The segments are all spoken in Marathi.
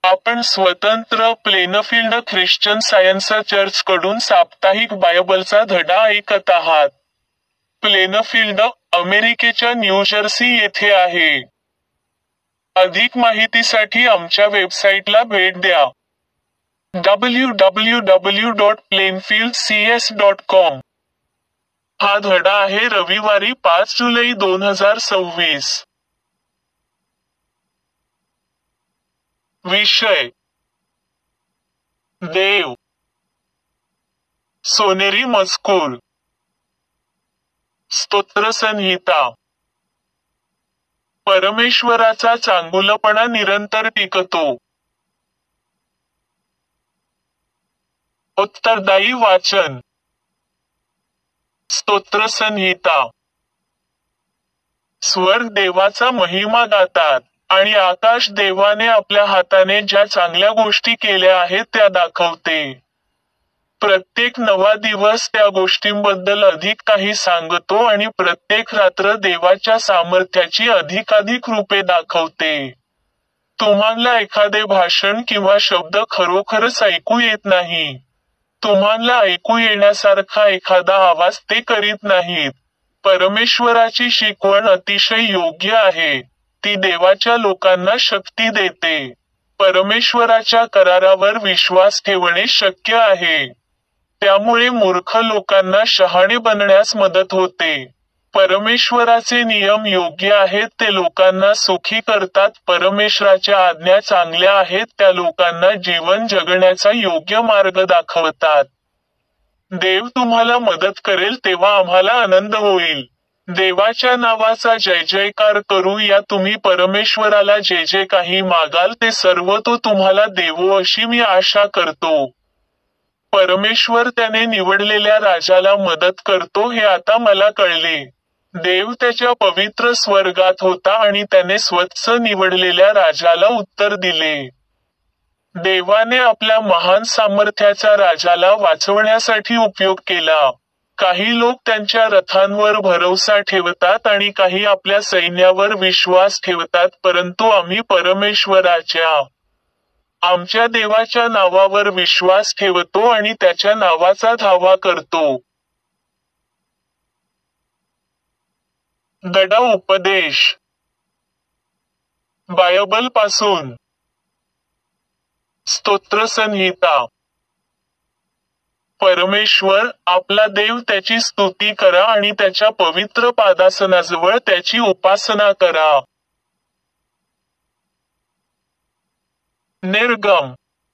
आपण स्वतंत्र प्लेनफील्ड ख्रिश्चन सायन्स चर्चकडून साप्ताहिक बायबलचा धडा ऐकत आहात. प्लेनफील्ड, अमेरिकेच्या न्यूजर्सी येथे आहे. अधिक माहितीसाठी आमच्या वेबसाईटला भेट द्या. www.plainfieldcs.com. हा धडा आहे रविवारी 5 जुलै 2026. विषय: देव. सोनेरी मजकूर. स्तोत्रसंहिता. परमेश्वराचा चांगुलपणा निरंतर टिकतो. उत्तरदायी वाचन. स्तोत्रसंहिता. स्वर्ग देवाचा महिमा गातात, आणि आकाश देवाने आपल्या हाताने ज्या चांगल्या गोष्टी केल्या आहेत त्या दाखवते. प्रत्येक नवा दिवस त्या गोष्टींबद्दल अधिक काही सांगतो आणि प्रत्येक रात्र देवाच्या सामर्थ्याची अधिकाधिक रूपे दाखवते. तुम्हाला एखादे भाषण किंवा शब्द खरोखरच ऐकू येत नाही. तुम्हाला ऐकू येण्यासारखा एखादा आवाज ते करीत नाहीत. परमेश्वराची शिकवण अतिशय योग्य आहे. ती देवाच्या लोकांना शक्ती देते. परमेश्वराच्या करारावर विश्वास ठेवणे शक्य आहे. त्यामुळे मूर्ख लोकांना शहाणे बनण्यास मदत होते. परमेश्वराचे नियम योग्य आहेत, ते लोकांना सुखी करतात. परमेश्वराच्या आज्ञा चांगल्या आहेत, त्या लोकांना जीवन जगण्याचा योग्य मार्ग दाखवतात. देव तुम्हाला मदत करेल तेव्हा आम्हाला आनंद होईल. देवाच्या नावाचा जय जयकार करू या. तुम्ही परमेश्वराला जे जे काही मागाल ते सर्व तो तुम्हाला देवो अशी मी आशा करतो. परमेश्वर त्याने निवडलेल्या राजाला मदत करतो हे आता मला कळले. देव त्याच्या पवित्र स्वर्गात होता आणि त्याने स्वतःच निवडलेल्या राजाला उत्तर दिले. देवाने आपल्या महान सामर्थ्याचा राजाला वाचवण्यासाठी उपयोग केला. काही लोक त्यांच्या रथांवर भरवसा ठेवतात आणि काही आपल्या सैन्यावर विश्वास ठेवतात, परंतु आम्ही परमेश्वराच्या, आमच्या देवाच्या नावावर विश्वास ठेवतो आणि त्याच्या नावाचा धावा करतो. धडा उपदेश. बायबलपासून. स्तोत्रसंहिता. परमेश्वर, आपला देव, त्याची स्तुती करा आणि त्याच्या पवित्र पादासनाजवळ त्याची उपासना करा. निर्गम.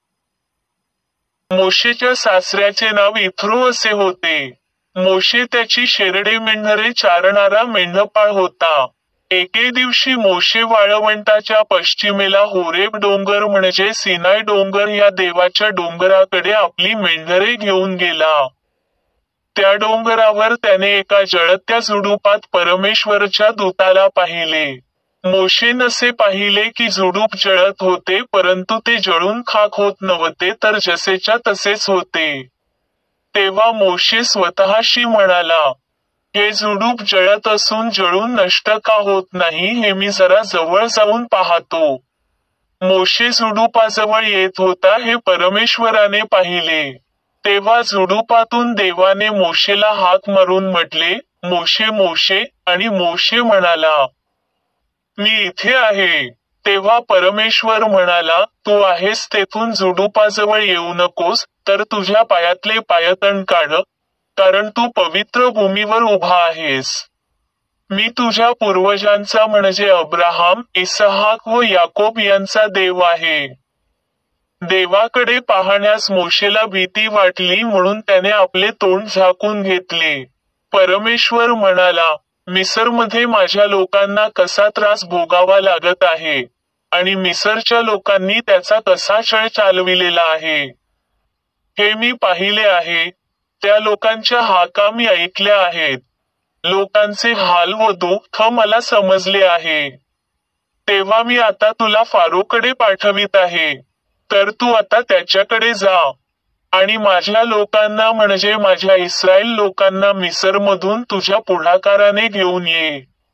मोशेच्या सासऱ्याचे नाव इथ्रो असे होते. मोशे त्याची शेरडे मेंढरे चारणारा मेंढपाळ होता. एके दिवशी मोशे वाळवंटाच्या पश्चिमेला होरेब डोंगर म्हणजे सिनाय डोंगर या देवाच्या डोंगराकडे आपली मेंढरे घेऊन गेला. त्या डोंगरावर त्याने एका जळत्या झुडुपात परमेश्वरच्या दूताला पाहिले. मोशेने असे पाहिले की झुडूप जळत होते, परंतु ते जळून खाक होत नव्हते, तर जसेच्या तसेच होते. तेव्हा मोशे स्वतःशी म्हणाला, हे झुडूप जळत असून जळून नष्ट का होत नाही हे मी जरा जवळ जाऊन पाहतो. मोशे झुडुपाजवळ येत होता हे परमेश्वराने पाहिले. तेव्हा झुडुपातून देवाने मोशेला हाक मारून म्हटले, मोशे मोशे, आणि मोशे म्हणाला, मी इथे आहे. तेव्हा परमेश्वर म्हणाला, तू आहेस तेथून झुडुपाजवळ येऊ नकोस, तर तुझ्या पायातले पायतण काढ, कारण तू पवित्र भूमीवर उभा आहेस. मी तुझ्या पूर्वजांचा म्हणजे अब्राहाम, इसहाक व याकोब यांचा देव आहे. देवाकडे पाहण्यास मोशेला भीती वाटली, म्हणून त्याने आपले तोंड झाकून घेतले. परमेश्वर म्हणाला, मिसरमध्ये माझ्या लोकांना कसा त्रास भोगावा लागत आहे, आणि मिसरच्या लोकांनी त्याचा कसा छळ चालविलेला आहे, हे मी पाहिले आहे. त्या लोकांच्या हाका मी ऐकल्या आहेत. लोकांचे हाल व दुःख मला समजले आहे. तेव्हा मी आता तुला फारोकडे पाठवित आहे. तर तू आता त्याच्याकडे जा आणि माझ्या लोकांना म्हणजे माझ्या इस्रायल लोकांना मिसरमधून तुझ्या पुढाकाराने घेऊन ये.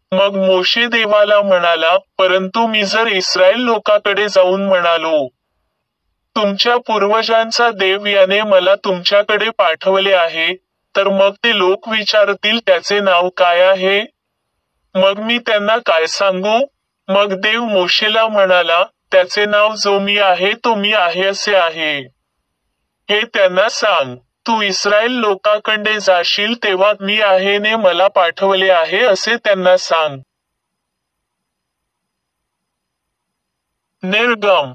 मग मोशे देवाला म्हणाला, परंतु मी जर इस्रायल लोकांकडे जाऊन म्हणालो, तुमच्या पूर्वजांचा देव याने मला तुमच्याकडे पाठवले आहे, तर मग ते लोक विचारतील त्याचे नाव काय आहे? मग मी त्यांना काय सांगू? मग देव मोशेला म्हणाला, त्याचे नाव जो मी आहे तो मी आहे असे आहे. हे त्यांना सांग. तू इस्रायल लोकांकडे जाशील तेव्हा मी आहे ने मला पाठवले आहे असे त्यांना सांग. निर्गम.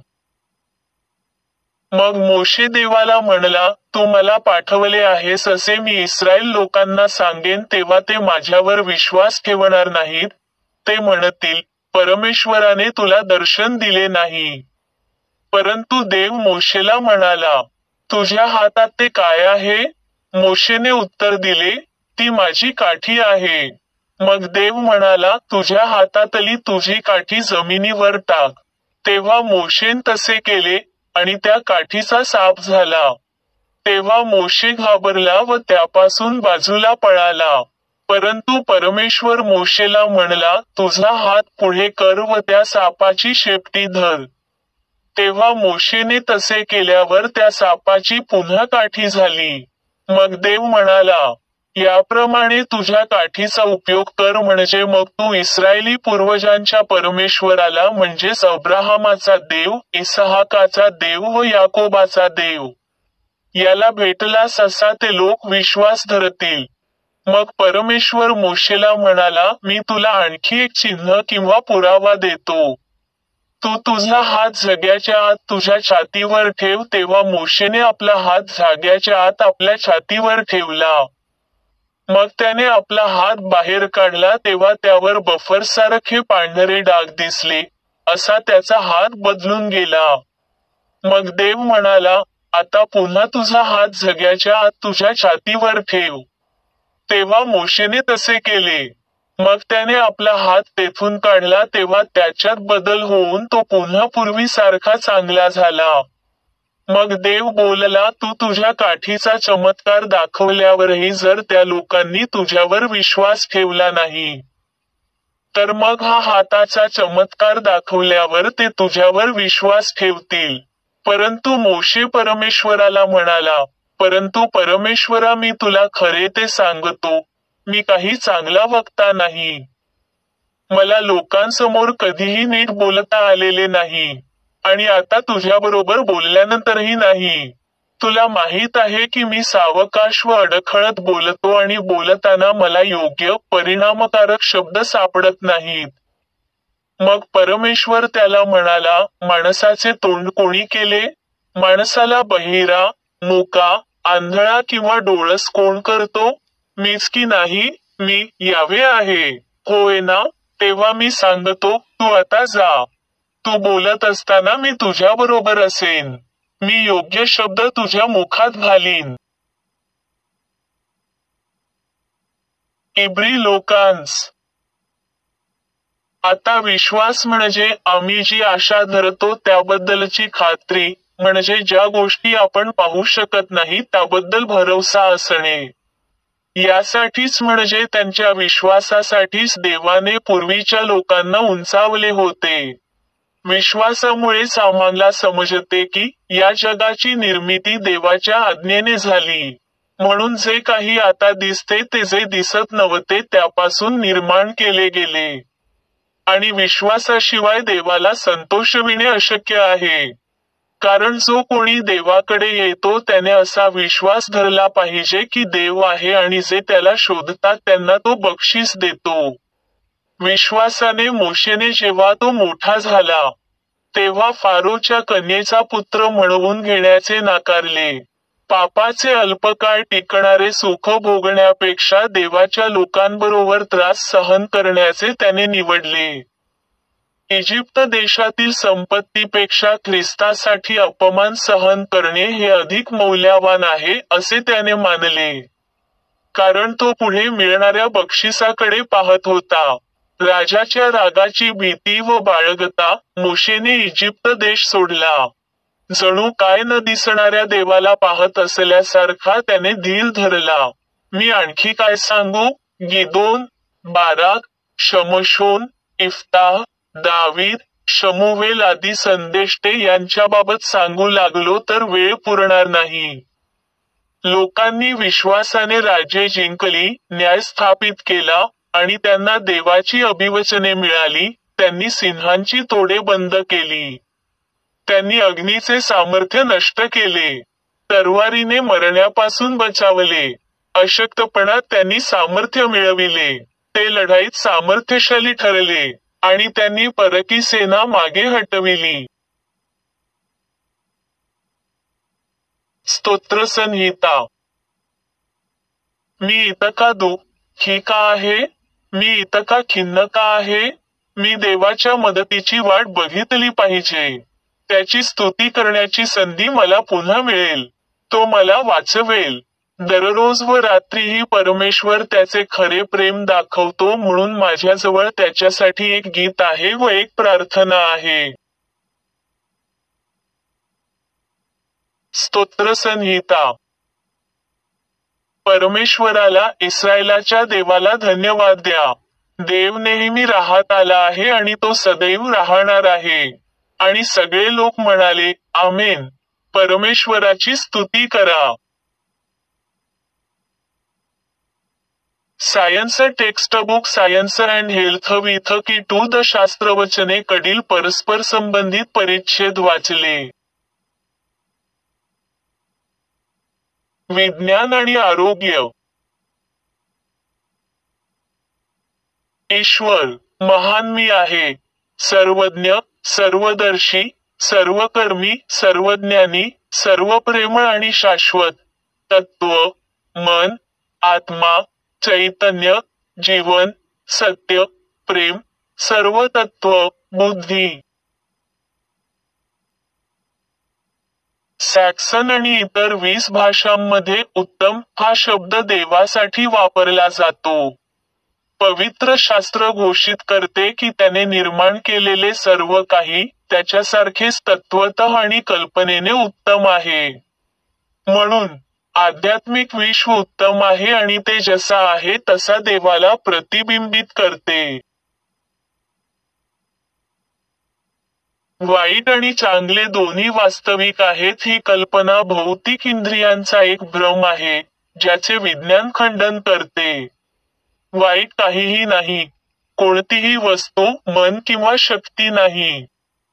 मग मोशे देवाला म्हणला, तू मला पाठवले आहेस असे मी इस्रायल लोकांना सांगेन तेव्हा ते माझ्यावर विश्वास ठेवणार नाहीत. ते म्हणतील, परमेश्वराने तुला दर्शन दिले नाही. परंतु देव मोशेला म्हणाला, तुझ्या हातात ते काय आहे? मोशेने उत्तर दिले, ती माझी काठी आहे. मग देव म्हणाला, तुझ्या हातातली तुझी काठी जमिनीवर टाक. तेव्हा मोशेन तसे केले, आणि त्या काठीचा साप झाला. तेव्हा मोशे घाबरला व त्यापासून बाजूला पळाला. परंतु परमेश्वर मोशेला म्हणला, तुझा हात पुढे कर व त्या सापाची शेपटी धर. तेव्हा मोशेने तसे केल्यावर त्या सापाची पुन्हा काठी झाली. मग देव म्हणाला, याप्रमाणे तुझ्या काठीचा उपयोग कर म्हणजे मग तू इस्रायली पूर्वजांच्या परमेश्वराला म्हणजेच अब्राहामाचा देव, इसहाकाचा देव व याकोबाचा देव याला भेटलास असा ते लोक विश्वास धरतील. मग परमेश्वर मोशेला म्हणाला, मी तुला आणखी एक चिन्ह किंवा पुरावा देतो. तू तुझा हात झग्याच्या आत तुझ्या छातीवर ठेव. तेव्हा मोशेने आपला हात झाग्याच्या आत आपल्या छातीवर ठेवला. मग त्याने आपला हात बाहेर काढला तेव्हा त्यावर बफरसारखे पांढरे डाग दिसले, असा त्याचा हात बदलून गेला. मग देव म्हणाला, आता पुन्हा तुझा हात झग्याच्या आत तुझ्या छातीवर ठेव. तेव्हा मोशेने तसे केले. मग त्याने आपला हात तेथून काढला तेव्हा त्याच्यात बदल होऊन तो पुन्हा पूर्वीसारखा चांगला झाला. मग देव बोलला, तू तुझ्या काठीचा चमत्कार दाखवल्यावरही जर त्या लोकांनी तुझ्यावर विश्वास ठेवला नाही, तर मग हा हाताचा चमत्कार दाखवल्यावर ते तुझ्यावर विश्वास ठेवतील. परंतु मोशे परमेश्वराला म्हणाला, परंतु परमेश्वरा मी तुला खरे ते सांगतो, मी काही चांगला वक्ता नाही. मला लोकांसमोर कधीही नीट बोलता आलेले नाही, आणि आता तुझ्याबरोबर बोलल्यानंतरही नाही. तुला माहीत आहे की मी सावकाश व अडखळत बोलतो आणि बोलताना मला योग्य, परिणामकारक शब्द सापडत नाहीत. मग परमेश्वर त्याला म्हणाला, माणसाचे तोंड कोणी केले? माणसाला बहिरा, मुका, आंधळा किंवा डोळस कोण करतो? मीच की नाही? मी यावे आहे, होय ना? तेव्हा मी सांगतो, तू आता जा. तू बोलत असताना मी तुझ्याबरोबर असेन. मी योग्य शब्द तुझ्या मुखात घालीन. इब्री लोकांस. आता विश्वास म्हणजे आम्ही जी आशा धरतो त्याबद्दलची खात्री, म्हणजे ज्या गोष्टी आपण पाहू शकत नाही त्याबद्दल भरवसा असणे. यासाठीच म्हणजे त्यांच्या विश्वासासाठीच देवाने पूर्वीच्या लोकांना उंचावले होते. विश्वासामुळेच आम्हाला समजते की या जगाची निर्मिती देवाच्या आज्ञेने झाली. म्हणून जे काही आता दिसते ते जे दिसत नव्हते त्यापासून निर्माण केले गेले. आणि विश्वासाशिवाय देवाला संतोषविणे अशक्य आहे. कारण जो कोणी देवाकडे येतो त्याने असा विश्वास धरला पाहिजे की देव आहे आणि जे त्याला शोधतात त्यांना तो बक्षीस देतो. विश्वासाने मोशेने जेव्हा तो मोठा झाला, तेव्हा फारोच्या कन्येचा पुत्र म्हणवून घेण्याचे नाकारले. पापाचे अल्पकाळ टिकणारे सुख भोगण्यापेक्षा देवाच्या लोकांबरोबर त्रास सहन करण्याचे त्याने निवडले. इजिप्त देशातील संपत्तीपेक्षा ख्रिस्तासाठी अपमान सहन करणे हे अधिक मौल्यवान आहे असे त्याने मानले. कारण तो पुढे मिळणाऱ्या बक्षिसाकडे पाहत होता. राजाच्या रागाची भीती व बाळगता मोशेने इजिप्त देश सोडला. जणू काय न दिसणाऱ्या देवाला पाहत असल्यासारखा त्याने धीर धरला. मी आणखी काय सांगू? गिदोन, बाराक, शमशोन, इफ्ताह, दावीद, शमूवेल आदी संदेष्टे यांच्याबाबत सांगू लागलो तर वेळ पुरणार नाही. लोकांनी विश्वासाने राज्ये जिंकली, न्याय स्थापित केला, आणि त्यांना देवाची अभिवचने मिळाली. त्यांनी सिंहांची तोडे बंद केली. त्यांनी अग्नीचे सामर्थ्य नष्ट केले. तरवारीने मरण्यापासून बचावले. अशक्तपणात त्यांनी सामर्थ्य मिळविले. ते लढाईत सामर्थ्यशाली ठरले, आणि त्यांनी परकी सेना मागे हटविली. स्तोत्रसंहिता. मी इतका दुःखी का आहे? मी इतका खिन्न का आहे? मी देवाच्या मदतीची वाट बघितली पाहिजे. त्याची स्तुती करण्याची संधी मला पुन्हा मिळेल. तो मला वाचवेल. दररोज व रात्रीही परमेश्वर त्याचे खरे प्रेम दाखवतो, म्हणून माझ्याजवळ त्याच्यासाठी एक गीत आहे व एक प्रार्थना आहे. स्तोत्रसंहिता. परमेश्वराला, इस्रायलाच्या देवाला धन्यवाद द्या. देव नेहमी राहत आला आहे आणि तो सदैव राहणार आहे. आणि सगळे लोक म्हणाले, आमेन. परमेश्वराची स्तुती करा. Science textbook science and health with key to the शास्त्रवचने कडील परस्पर संबंधित परिच्छेद वाचले. विज्ञान आणि आरोग्य. ईश्वर, महान मी आहे. सर्वज्ञ, सर्वदर्शी, सर्वकर्मी, सर्वज्ञानी, सर्वप्रेमळ आणि शाश्वत. तत्व, मन, आत्मा, चैतन्य, जीवन, सत्य, प्रेम, सर्व तत्व, बुद्धी. सॅक्सन आणि इतर 20 भाषांमध्ये उत्तम हा शब्द देवासाठी वापरला जातो. पवित्र शास्त्र घोषित करते की त्याने निर्माण केलेले सर्व काही त्याच्यासारखेच तत्वतः आणि कल्पनेने उत्तम आहे. म्हणून आध्यात्मिक विश्व उत्तम आहे आणि ते जसा आहे तसा देवाला प्रतिबिंबित करते. वाईट आणि चांगले दोन्ही वास्तविक आहेत ही कल्पना भौतिक इंद्रियांचा एक भ्रम आहे, ज्याचे विज्ञान खंडन करते. वाईट काहीही नाही. कोणतीही वस्तू, मन किंवा शक्ती नाही.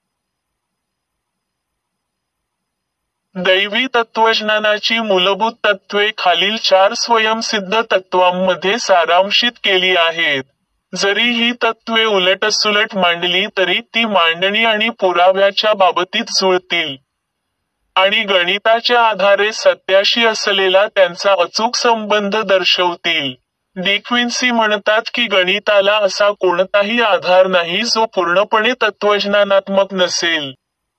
दैवी तत्वज्ञानाची मूलभूत तत्त्वे खालील 4 स्वयंसिद्ध तत्वांमध्ये सारांशित केली आहेत. जरी ही तत्त्वे उलटसुलट मांडली तरी ती मांडणी आणि पुराव्याच्या बाबतीत जुळतील, आणि गणिताच्या आधारे सत्याशी असलेला त्यांचा अचूक संबंध दर्शवतील. डिक्विन्सी म्हणतात की गणिताला असा कोणताही आधार नाही जो पूर्णपणे तत्वज्ञानात्मक नसेल.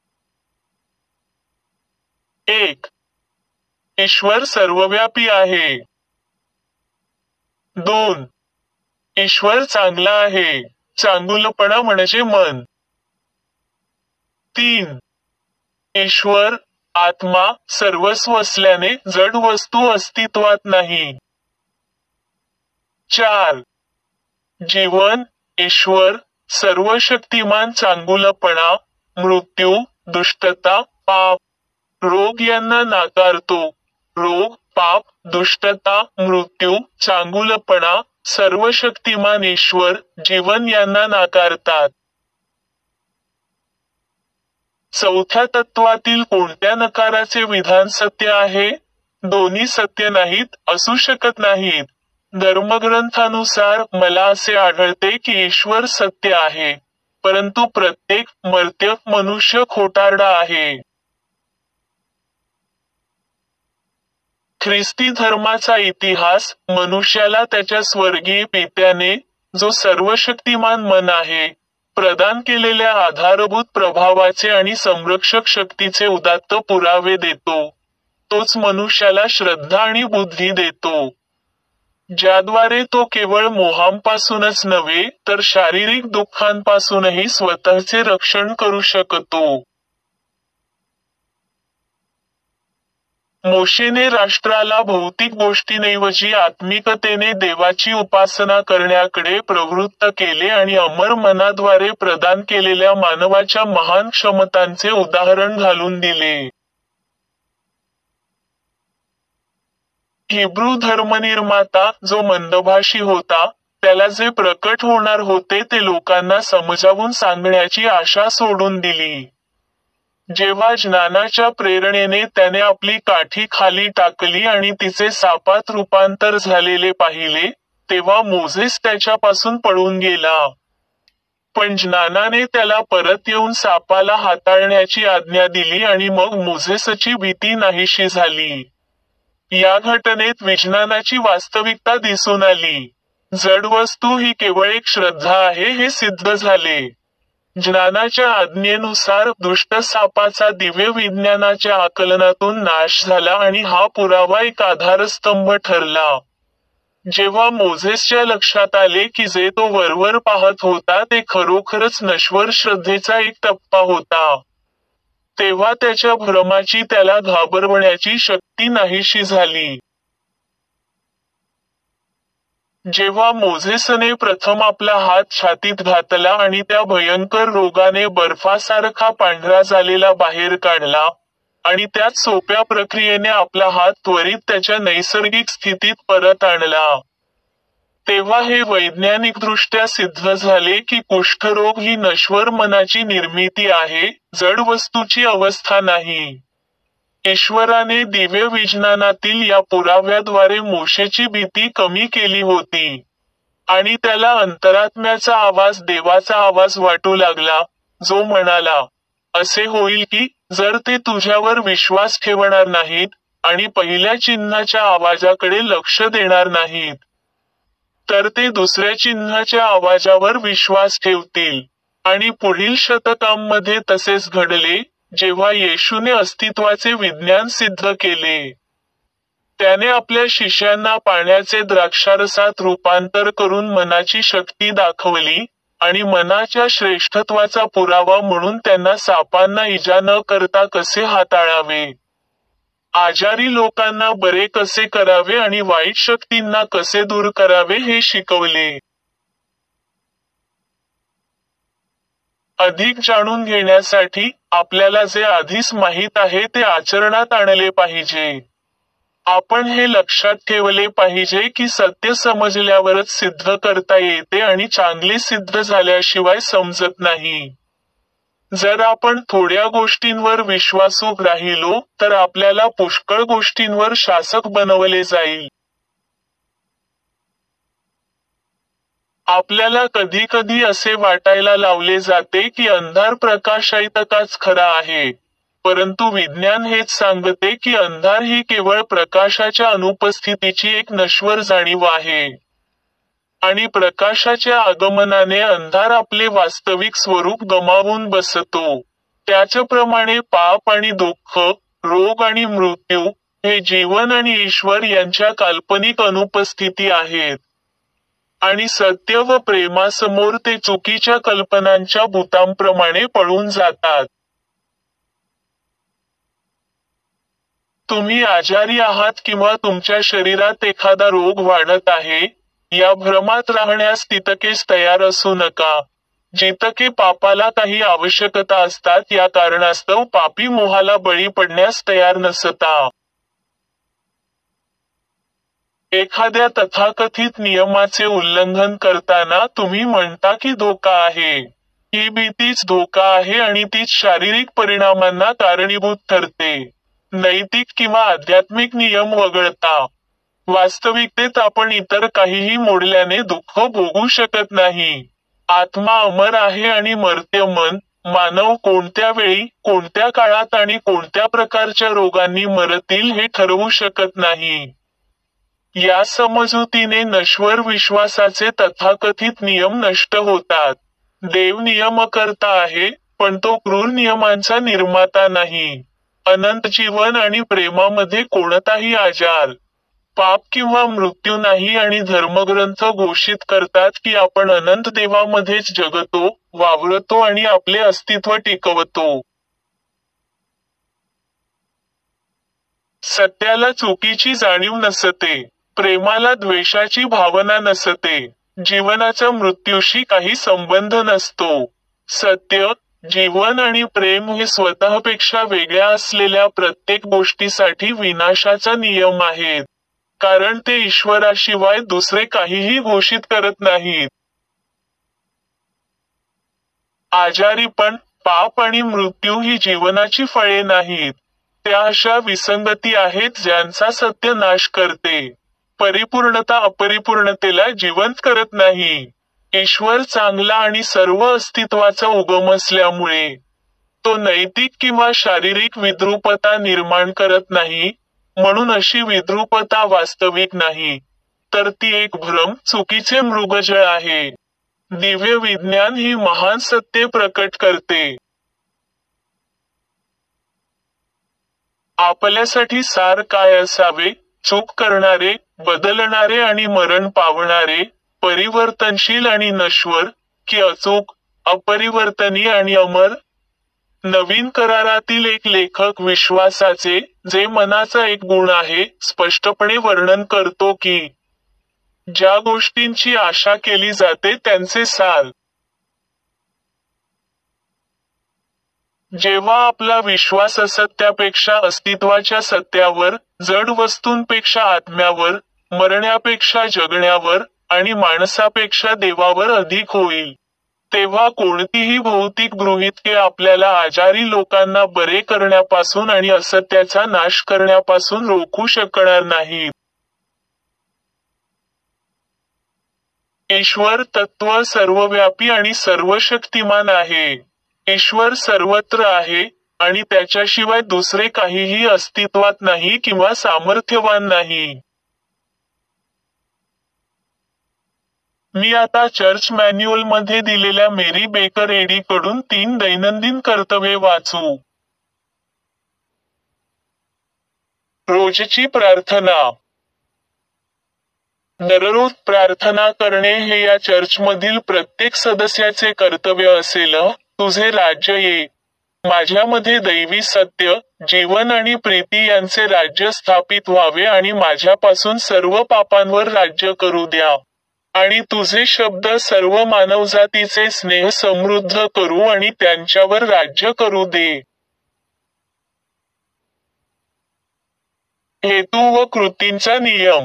1. ईश्वर सर्वव्यापी आहे. 2. ईश्वर चांगला आहे. चांगुलपणा म्हणजे मन. 3. ईश्वर, आत्मा, सर्वस्व असल्याने जड वस्तू अस्तित्वात नाही. 4. जीवन, ईश्वर, सर्वशक्तिमान, चांगुलपणा, मृत्यू, दुष्टता, पाप, रोग यांना नाकारतो. रोग, पाप, दुष्टता, मृत्यू, चांगुलपणा, सर्वशक्तिमान ईश्वर, जीवन यांना नाकारतात. चौथ्या तत्वातील कोणत्या नकाराचे विधान सत्य आहे? दोन्ही सत्य नाहीत, असू शकत नाहीत. धर्मग्रंथानुसार मला असे आढळते की ईश्वर सत्य आहे, परंतु प्रत्येक मर्त्य मनुष्य खोटारडा आहे. ख्रिस्ती धर्माचा इतिहास मनुष्याला त्याच्या स्वर्गीय पित्याने, जो सर्वशक्तिमान मन आहे, प्रदान केलेल्या आधारभूत प्रभावाचे आणि संरक्षक शक्तीचे उदात्त पुरावे देतो. तोच मनुष्याला श्रद्धा आणि बुद्धी देतो, ज्याद्वारे तो केवळ मोहांपासूनच नव्हे तर शारीरिक दुःखांपासूनही स्वतःचे रक्षण करू शकतो. मोशेने राष्ट्राला भौतिक गोष्टींऐवजी आत्मिकतेने देवाची उपासना करण्याकडे प्रवृत्त केले आणि अमर मनाद्वारे प्रदान केलेल्या मानवाच्या महान क्षमतांचे उदाहरण घालून दिले. हिब्रू धर्मनिर्माता, जो मंदभाषी होता, त्याला जे प्रकट होणार होते ते लोकांना समजावून सांगण्याची आशा सोडून दिली. जेव्हा ज्ञानाच्या प्रेरणेने त्याने आपली काठी खाली टाकली आणि तिचे सापात रूपांतर झालेले पाहिले, तेव्हा मोझेस त्याच्यापासून पळून गेला. पण ज्ञानाने त्याला परत येऊन सापाला हाताळण्याची आज्ञा दिली आणि मग मोझेसची भीती नाहीशी झाली. या घटनेत विज्ञानाची वास्तविकता दिसून आली. जड वस्तू ही केवळ एक श्रद्धा आहे हे सिद्ध झाले. ज्ञानाच्या आज्ञेनुसार दुष्ट सापाचा दिव्य विज्ञानाच्या आकलनातून नाश झाला आणि हा पुरावा एक आधारस्तंभ ठरला. जेव्हा मोझेसच्या लक्षात आले की जे तो वरवर पाहत होता ते खरोखरच नश्वर श्रद्धेचा एक टप्पा होता, तेव्हा त्याच्या भ्रमाची त्याला घाबरवण्याची शक्ती नाहीशी झाली. जेव्हा मोझेसने प्रथम आपला हात छातीत घातला आणि त्या भयंकर रोगाने बर्फासारखा पांढरा झालेला बाहेर काढला, आणि त्याच सोप्या प्रक्रियेने आपला हात त्वरित त्याच्या नैसर्गिक स्थितीत परत आणला, तेव्हा हे वैज्ञानिकदृष्ट्या सिद्ध झाले की कुष्ठरोग ही नश्वर मनाची निर्मिती आहे, जड वस्तूची अवस्था नाही. ईश्वराने दिव्य विज्ञानातील या पुराव्याद्वारे मोशेची भीती कमी केली होती. आणि त्याला अंतरात्म्याचा आवाज, देवाचा आवाज वाटू लागला, जो म्हणाला, असे होईल की, जर ते तुझ्यावर विश्वास ठेवणार नाहीत, आणि पहिल्या चिन्हाच्या आवाजाकडे लक्ष देणार नाहीत, तर ते दुसऱ्या चिन्हाच्या आवाजावर विश्वास ठेवतील. आणि पुढील शतकांमध्ये तसेच घडले, जेव्हा येशूने अस्तित्वाचे विज्ञान सिद्ध केले. त्याने आपल्या शिष्यांना पाण्याचे द्राक्षारसात रूपांतर करून मनाची शक्ती दाखवली, आणि मनाच्या श्रेष्ठत्वाचा पुरावा म्हणून त्यांना सापांना इजा न करता कसे हाताळावे, आजारी लोकांना बरे कसे करावे आणि वाईट शक्तींना कसे दूर करावे हे शिकवले. अधिक जाणून घेण्यासाठी, आपल्याला जे आधीच माहीत आहे ते आचरणात आणले पाहिजे. आपण हे लक्षात ठेवले पाहिजे की सत्य समजल्यावरच सिद्ध करता येते आणि चांगले सिद्ध झाल्याशिवाय समजत नाही. जर आपण थोड्या गोष्टींवर विश्वासू राहिलो, तर आपल्याला पुष्कळ गोष्टींवर शासक बनवले जाईल. आपल्याला कधी-कधी असे वाटायला लावले जाते की अंधार प्रकाशाइतकाच खरा आहे, परंतु विज्ञान हेच सांगते की अंधार ही केवळ प्रकाशाच्या अनुपस्थितीची एक नश्वर जाणीव आहे. आणि प्रकाशाच्या आगमनाने अंधार आपले वास्तविक स्वरूप गमावून बसतो. त्याचप्रमाणे पाप आणि दुःख, रोग आणि मृत्यू, हे जीवन आणि ईश्वर यांच्या काल्पनिक अनुपस्थिती आहेत. आणि सत्य व प्रेमासमोर ते चुकीच्या कल्पनांच्या भूतांप्रमाणे पळून जातात. तुम्ही आजारी आहात किंवा तुमच्या शरीरात एखादा रोग वाढत आहे, या भ्रमात राहण्यास तितकेच तयार असू नका. जितके पापाला काही आवश्यकता असतात या कारणास्तव पापी मोहाला बळी पडण्यास तयार नसता. एखाद्या तथाकथित नियमाचे उल्लंघन करताना तुम्ही म्हणता की धोका आहे. ही भीतीच धोका आहे आणि तीच शारीरिक परिणामांना कारणीभूत ठरते. नैतिक किंवा आध्यात्मिक नियम वगळता. वास्तविकतेत आपण इतर काहीही मोडल्याने दुःख भोगू शकत नाही. आत्मा अमर आहे आणि मर्त्य मन, मानव कोणत्या वेळी, कोणत्या काळात आणि कोणत्या प्रकारच्या रोगांनी मरतील हे ठरवू शकत नाही. या समजुतीने नश्वर विश्वासाचे तथाकथित नियम नष्ट होतात. देव नियमकर्ता आहे, पण तो क्रूर नियमांचा निर्माता नाही. अनंत जीवन आणि प्रेमामध्ये कोणताही आजार, पाप किंवा मृत्यू नाही आणि धर्मग्रंथ घोषित करतात की आपण अनंत देवामध्येच जगतो, वावरतो आणि आपले अस्तित्व टिकवतो. सत्याला चुकीची जाणीव नसते, प्रेमाला द्वेषाची भावना नसते, जीवनाचा मृत्यूशी काही संबंध नसतो. सत्य, जीवन आणि प्रेम हे स्वतःपेक्षा वेगळ्या असलेल्या प्रत्येक गोष्टीसाठी विनाशाचा नियम आहेत, कारण ते ईश्वराशिवाय दुसरे काहीही घोषित करत नाहीत. आजारीपण, पाप आणि मृत्यू ही जीवनाची फळे नाहीत. त्या अशा विसंगती आहेत ज्यांचा सत्य नाश करते. परिपूर्णता अपरिपूर्णतेला जिवंत करत नाही. ईश्वर चांगला आणि सर्व अस्तित्वाचा उगम असल्यामुळे तो नैतिक किंवा शारीरिक विद्रूपता निर्माण करत नाही, म्हणून अशी विद्रूपता वास्तविक नाही, तर ती एक भ्रम, चुकीचे मृगजळ आहे. दिव्य विज्ञान ही महान सत्ये प्रकट करते. आपल्यासाठी सार काय असावे? चूक करणारे, बदलणारे आणि मरण पावणारे, परिवर्तनशील आणि नश्वर, की अचूक, अपरिवर्तनीय आणि अमर? नवीन करारातील एक लेखक विश्वासाचे, जे मनाचा एक गुण आहे, स्पष्टपणे वर्णन करतो की ज्या गोष्टींची आशा केली जाते त्यांचे सार. जेव्हा आपला विश्वास असत्यापेक्षा अस्तित्वाच्या सत्यावर, जड वस्तूंपेक्षा आत्म्यावर, मरण्यापेक्षा जगण्यावर आणि माणसापेक्षा देवावर अधिक होईल, तेव्हा कोणतीही भौतिक गृहीतके आपल्याला आजारी लोकांना बरे करण्यापासून आणि असत्याचा नाश करण्यापासून रोखू शकणार नाहीत. ईश्वर तत्व सर्वव्यापी आणि सर्वशक्तिमान आहे. ईश्वर सर्वत्र आहे, आणि त्याच्याशिवाय दुसरे काहीही अस्तित्वात नाही किंवा सामर्थ्यवान नाही. मी आता चर्च मॅन्युअलमध्ये दिलेल्या मेरी बेकर एडी कडून 3 दैनंदिन कर्तव्ये वाचू. रोजची प्रार्थना. दररोज प्रार्थना करणे हे या चर्चमधील प्रत्येक सदस्याचे कर्तव्य असेल. तुझे राज्य ये. माझ्यामध्ये दैवी सत्य, जीवन आणि प्रीती यांचे राज्य स्थापित व्हावे आणि माझ्यापासून सर्व पापांवर राज्य करू द्या. आणि तुझे शब्द सर्व मानवजातीचे स्नेह समृद्ध करू आणि त्यांच्यावर राज्य करू दे. हेतू व कृतींचा नियम.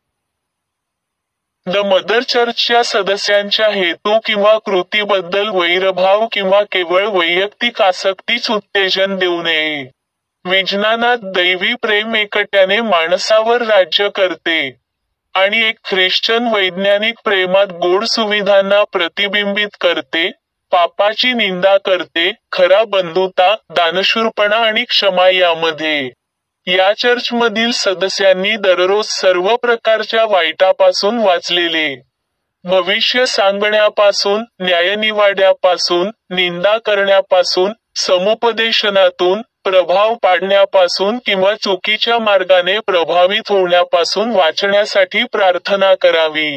द मदर चर्चच्या सदस्यांच्या हेतू किंवा कृतीबद्दल वैरभाव किंवा केवळ वैयक्तिक आसक्तीच उत्तेजन देऊ नये. विज्ञानात दैवी प्रेम एकट्याने माणसावर राज्य करते, आणि एक ख्रिश्चन वैज्ञानिक प्रेमात गोड सुविधांना प्रतिबिंबित करते, पापाची निंदा करते, खरा बंधुता, दानशूरपणा आणि क्षमा यामध्ये. या चर्चमधील सदस्यांनी दररोज सर्व प्रकारच्या वाईटापासून वाचलेले, भविष्य सांगण्यापासून, न्यायनिवाड्यापासून, निंदा करण्यापासून, समुपदेशनातून, प्रभाव पाडण्यापासून किंवा चुकीच्या मार्गाने प्रभावित होण्यापासून वाचण्यासाठी प्रार्थना करावी.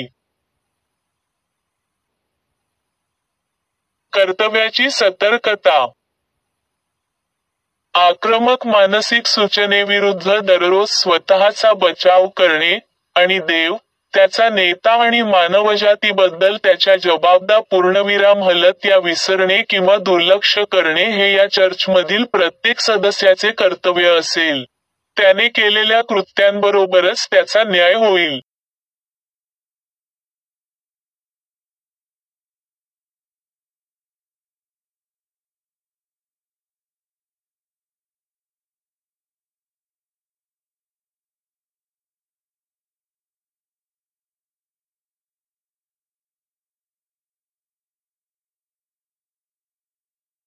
कर्तव्याची सतर्कता. आक्रमक मानसिक सूचनेविरुद्ध दररोज स्वतःचा बचाव करणे, आणि देव, त्याचा नेता आणि मानवजातीबद्दल त्याच्या जबाबदार पूर्णविराम हलत या विसरणे किंवा दुर्लक्ष करणे हे या चर्चमधील प्रत्येक सदस्याचे कर्तव्य असेल. त्याने केलेल्या कृत्यांबरोबरच त्याचा न्याय होईल.